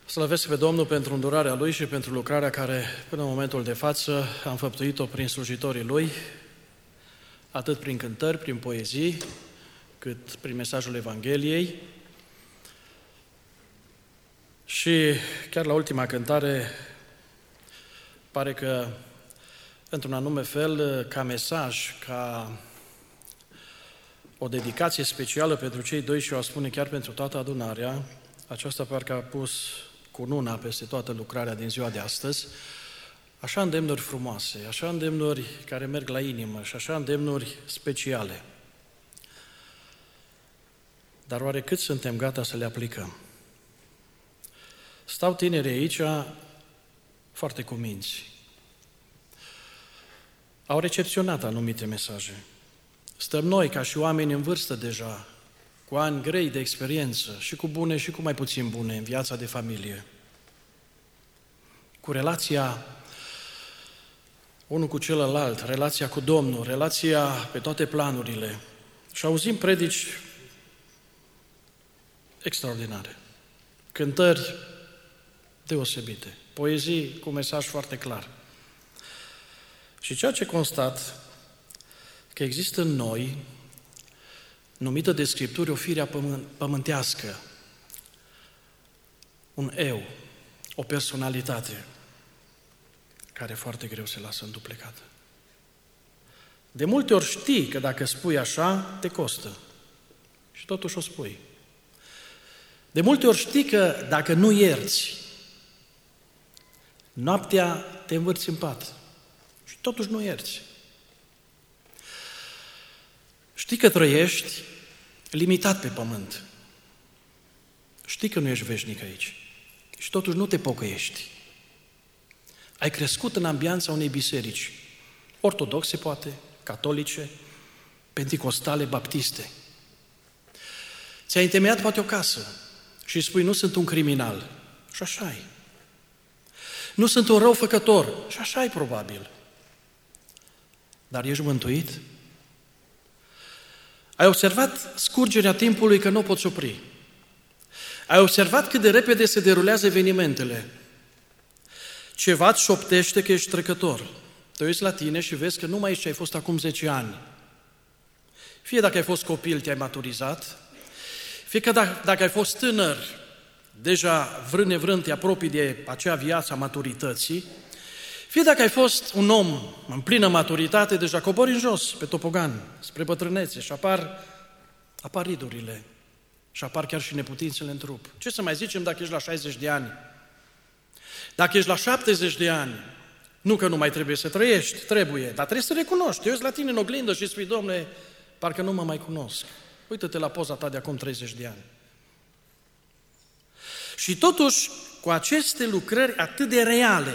Slăvesc pe Domnul pentru îndurarea Lui și pentru lucrarea care, până în momentul de față, am făptuit-o prin slujitorii Lui, atât prin cântări, prin poezii, cât prin mesajul Evangheliei. Și chiar la ultima cântare, pare că, într-un anume fel, ca mesaj, ca o dedicație specială pentru cei doi și o spune chiar pentru toată adunarea, aceasta parcă a pus cununa peste toată lucrarea din ziua de astăzi, așa îndemnuri frumoase, așa îndemnuri care merg la inimă și așa îndemnuri speciale. Dar oare cât suntem gata să le aplicăm? Stau tinerii aici foarte cuminți. Au recepționat anumite mesaje. Stăm noi, ca și oameni în vârstă deja, cu ani grei de experiență, și cu bune și cu mai puțin bune în viața de familie, cu relația unul cu celălalt, relația cu Domnul, relația pe toate planurile. Și auzim predici extraordinare, cântări deosebite, poezii cu mesaj foarte clar. Și ceea ce constat, că există în noi, numită de Scripturi, o fire pământească, un eu, o personalitate, care foarte greu se lasă înduplecată. De multe ori știi că dacă spui așa, te costă. Și totuși o spui. De multe ori știi că dacă nu ierți, noaptea te învârți în pat. Și totuși nu ierți. Știi că trăiești limitat pe pământ. Știi că nu ești veșnic aici. Și totuși nu te pocăiești. Ai crescut în ambianța unei biserici, ortodoxe poate, catolice, penticostale, baptiste. Ți-ai întemeiat poate o casă și spui, nu sunt un criminal. Și așa-i. Nu sunt un răufăcător. Și așa-i probabil. Dar ești mântuit? Ai observat scurgerea timpului că nu o poți opri. Ai observat cât de repede se derulează evenimentele. Ceva îți șoptește că ești trecător. Te uiți la tine și vezi că nu mai ești ce ai fost acum 10 ani. Fie dacă ai fost copil, te-ai maturizat, fie că dacă ai fost tânăr, deja vrând nevrând te apropii de acea viață a maturității, fie dacă ai fost un om în plină maturitate, deja cobori în jos, pe topogan, spre bătrânețe și apar ridurile și apar chiar și neputințele în trup. Ce să mai zicem dacă ești la 60 de ani? Dacă ești la 70 de ani, nu că nu mai trebuie să trăiești, trebuie, dar trebuie să recunoști. Te uiți la tine în oglindă și spui, Dom'le, parcă nu mă mai cunosc. Uită-te la poza ta de acum 30 de ani. Și totuși, cu aceste lucrări atât de reale,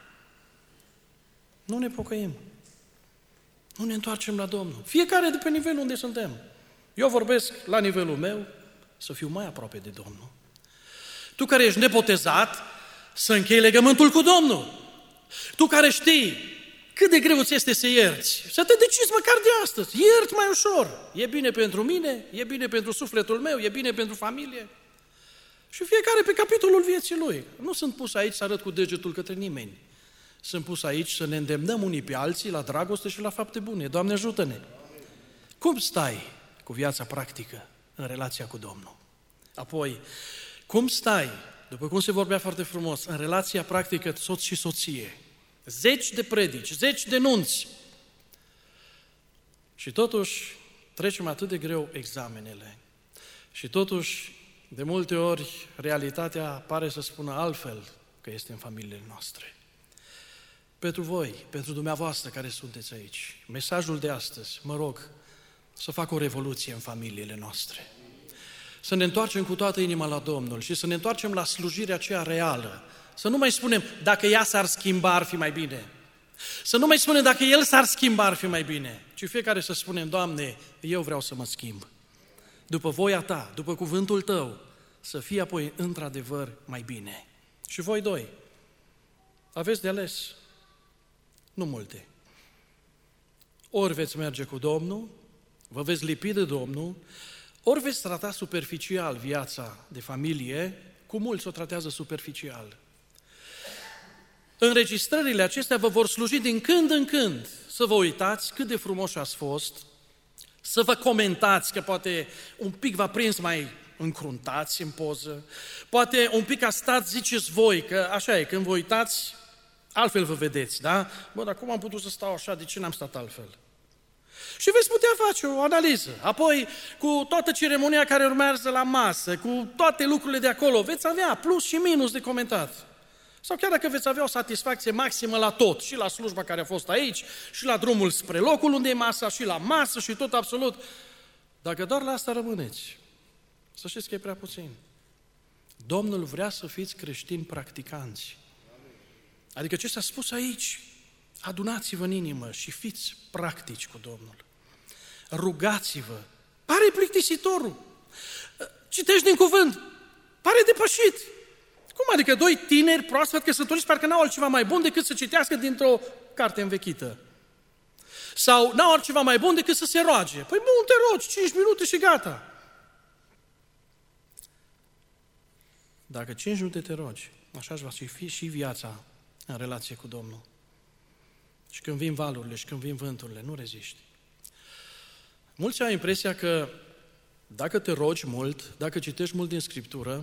nu ne pocăim. Nu ne întoarcem la Domnul. Fiecare de pe nivelul unde suntem. Eu vorbesc la nivelul meu să fiu mai aproape de Domnul. Tu care ești nebotezat, să închei legământul cu Domnul. Tu care știi cât de greu ți este să ierți, să te decizi măcar de astăzi. Iert mai ușor. E bine pentru mine, e bine pentru sufletul meu, e bine pentru familie. Și fiecare pe capitolul vieții lui. Nu sunt pus aici să arăt cu degetul către nimeni. Sunt pus aici să ne îndemnăm unii pe alții la dragoste și la fapte bune. Doamne, ajută-ne! Cum stai cu viața practică în relația cu Domnul? Apoi, cum stai, după cum se vorbea foarte frumos, în relația practică soț și soție? Zeci de predici, zeci de nunți. Și totuși trecem atât de greu examenele. Și totuși, de multe ori, realitatea pare să spună altfel că este în familiile noastre. Pentru voi, pentru dumneavoastră care sunteți aici, mesajul de astăzi, mă rog, să facă o revoluție în familiile noastre. Să ne întoarcem cu toată inima la Domnul și să ne întoarcem la slujirea aceea reală. Să nu mai spunem, dacă ea s-ar schimba, ar fi mai bine. Să nu mai spunem, dacă el s-ar schimba, ar fi mai bine. Ci fiecare să spunem, Doamne, eu vreau să mă schimb. După voia Ta, după cuvântul Tău, să fie apoi într-adevăr mai bine. Și voi doi, aveți de ales. Nu multe. Ori veți merge cu Domnul, vă veți lipi de Domnul, ori veți trata superficial viața de familie cu mulți o tratează superficial. Înregistrările acestea vă vor sluji din când în când să vă uitați cât de frumoși ați fost, să vă comentați, că poate un pic v-a prins mai încruntați în poză, poate un pic a stat, ziceți voi, că așa e, când vă uitați, altfel vă vedeți, da? Bă, dar cum am putut să stau așa, de ce n-am stat altfel? Și veți putea face o analiză. Apoi, cu toată ceremonia care urmează la masă, cu toate lucrurile de acolo, veți avea plus și minus de comentat. Sau chiar dacă veți avea o satisfacție maximă la tot, și la slujba care a fost aici, și la drumul spre locul unde e masa, și la masă, și tot absolut, dacă doar la asta rămâneți, să știți că e prea puțin. Domnul vrea să fiți creștini practicanți. Adică ce s-a spus aici, adunați-vă în inimă și fiți practici cu Domnul. Rugați-vă. Pare plictisitorul. Citești din cuvânt. Pare depășit. Cum adică doi tineri proaspăt căsătoriți parcă n-au altceva mai bun decât să citească dintr-o carte învechită? Sau n-au altceva mai bun decât să se roage? Păi bun, te rogi, 5 minute și gata. Dacă 5 minute te rogi, așa va fi și viața în relație cu Domnul. Și când vin valurile și când vin vânturile, nu reziști. Mulți au impresia că dacă te rogi mult, dacă citești mult din Scriptură,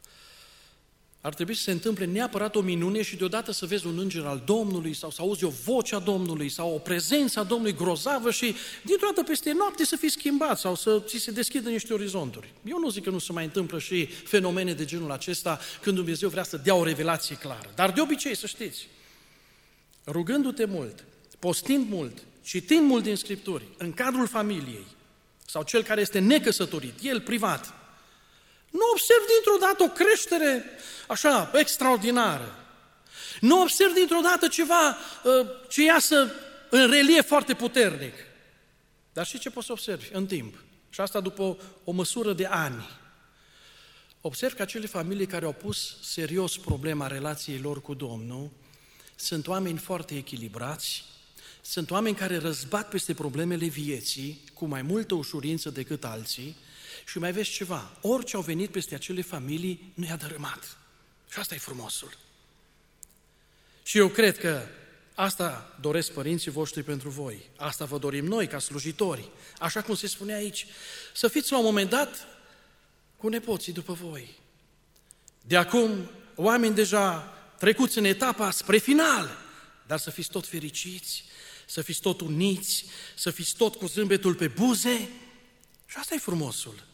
ar trebui să se întâmple neapărat o minune și deodată să vezi un înger al Domnului sau să auzi o voce a Domnului sau o prezență a Domnului grozavă și dintr-o dată peste noapte să fii schimbat sau să ți se deschidă niște orizonturi. Eu nu zic că nu se mai întâmplă și fenomene de genul acesta când Dumnezeu vrea să dea o revelație clară. Dar de obicei, să știți, rugându-te mult, postind mult, citind mult din Scripturi, în cadrul familiei sau cel care este necăsătorit, el privat, nu observ dintr-o dată o creștere așa extraordinară. Nu observ dintr-o dată ceva ce iasă în relief foarte puternic. Dar și ce poți să observi în timp? Și asta după o măsură de ani. Observ că acele familii care au pus serios problema relației lor cu Domnul sunt oameni foarte echilibrați, sunt oameni care răzbat peste problemele vieții cu mai multă ușurință decât alții. Și mai vezi ceva, orice au venit peste acele familii nu i-a dărâmat. Și asta e frumosul. Și eu cred că asta doresc părinții voștri pentru voi. Asta vă dorim noi ca slujitori. Așa cum se spune aici, să fiți la un moment dat cu nepoții după voi. De acum, oameni deja trecuți în etapa spre final, dar să fiți tot fericiți, să fiți tot uniți, să fiți tot cu zâmbetul pe buze. Și asta e frumosul.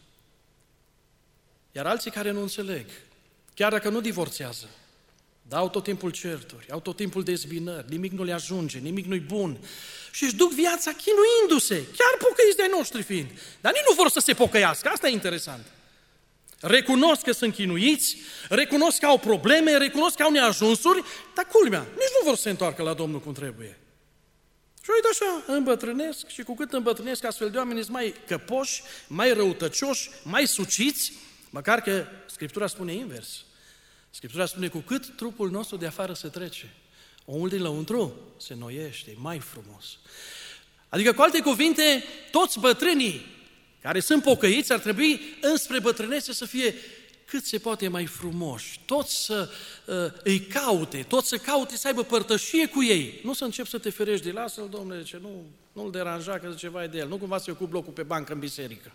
Iar alții care nu înțeleg, chiar dacă nu divorțează, dar au tot timpul certuri, au tot timpul dezbinări, nimic nu le ajunge, nimic nu-i bun și își duc viața chinuindu-se, chiar pocăiți de-ai noștri fiind, dar nici nu vor să se pocăiască, asta e interesant. Recunosc că sunt chinuiți, recunosc că au probleme, recunosc că au neajunsuri, dar culmea, nici nu vor să se întoarcă la Domnul cum trebuie. Și uite așa, îmbătrânesc și cu cât îmbătrânesc astfel de oameni sunt mai căpoși, mai răutăcioși, mai suciți, măcar că Scriptura spune invers. Scriptura spune cu cât trupul nostru de afară se trece, omul din lăuntru se noiește, e mai frumos. Adică, cu alte cuvinte, toți bătrânii care sunt pocăiți ar trebui înspre bătrânețe să fie cât se poate mai frumoși, toți să îi caute, toți să caute să aibă părtășie cu ei. Nu să încep să te ferești de lasă-l, Domnule, ce nu-l deranja că ceva e de el, nu cumva să-i ocupi locul pe bancă în biserică.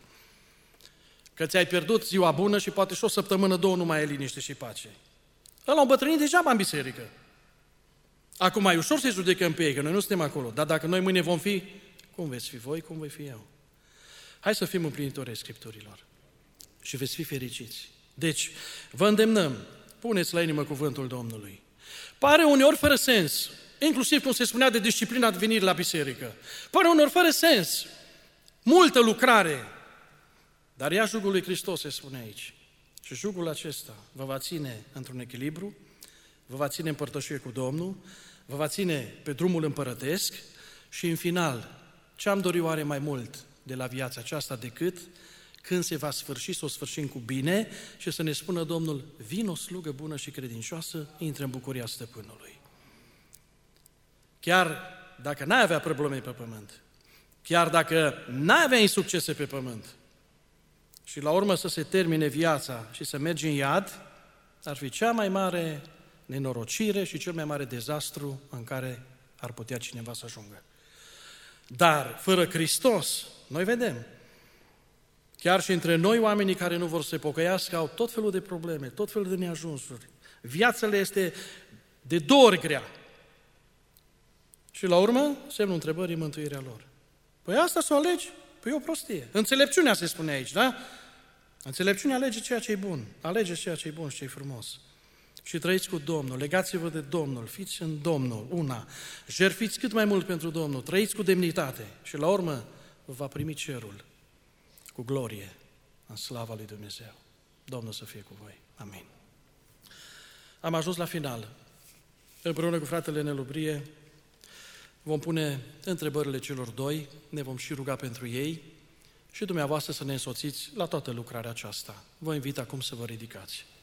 Că ți-ai pierdut ziua bună și poate și o săptămână, două nu mai e liniște și pace. Ăla un bătrânit degeaba în biserică. Acum mai ușor să-i judecăm pe ei, că noi nu suntem acolo, dar dacă noi mâine vom fi, cum veți fi voi, cum voi fi eu? Hai să fim împlinitori ai Scripturilor și veți fi fericiți. Deci, vă îndemnăm, puneți la inimă cuvântul Domnului. Pare uneori fără sens, inclusiv cum se spunea de disciplina de venire la biserică. Pare uneori fără sens, multă lucrare, dar ia jugul lui Hristos, se spune aici. Și jugul acesta vă va ține într-un echilibru, vă va ține în părtășie cu Domnul, vă va ține pe drumul împărătesc și în final, ce-am dorit oare mai mult de la viața aceasta decât când se va sfârși, să o sfârșim cu bine și să ne spună Domnul, vino o slugă bună și credincioasă, intră în bucuria stăpânului. Chiar dacă n-ai avea probleme pe pământ, chiar dacă n-ai avea insuccese pe pământ și la urmă să se termine viața și să mergi în iad, ar fi cea mai mare nenorocire și cel mai mare dezastru în care ar putea cineva să ajungă. Dar, fără Hristos, noi vedem, chiar și între noi, oamenii care nu vor să se pocăiască, au tot felul de probleme, tot felul de neajunsuri. Viața le este de 2 ori grea. Și la urmă, semnul întrebării, mântuirea lor. Păi asta să o alegi? Păi e o prostie. Înțelepciunea se spune aici, da? Înțelepciunea alege ceea ce e bun. Alegeți ceea ce e bun și ce e frumos. Și trăiți cu Domnul, legați-vă de Domnul, fiți în Domnul, una. Jertfiți cât mai mult pentru Domnul, trăiți cu demnitate și la urmă vă va primi cerul cu glorie în slava lui Dumnezeu. Domnul să fie cu voi. Amin. Am ajuns la final. Împreună cu fratele Nelu Brie vom pune întrebările celor 2, ne vom și ruga pentru ei și dumneavoastră să ne însoțiți la toată lucrarea aceasta. Vă invit acum să vă ridicați.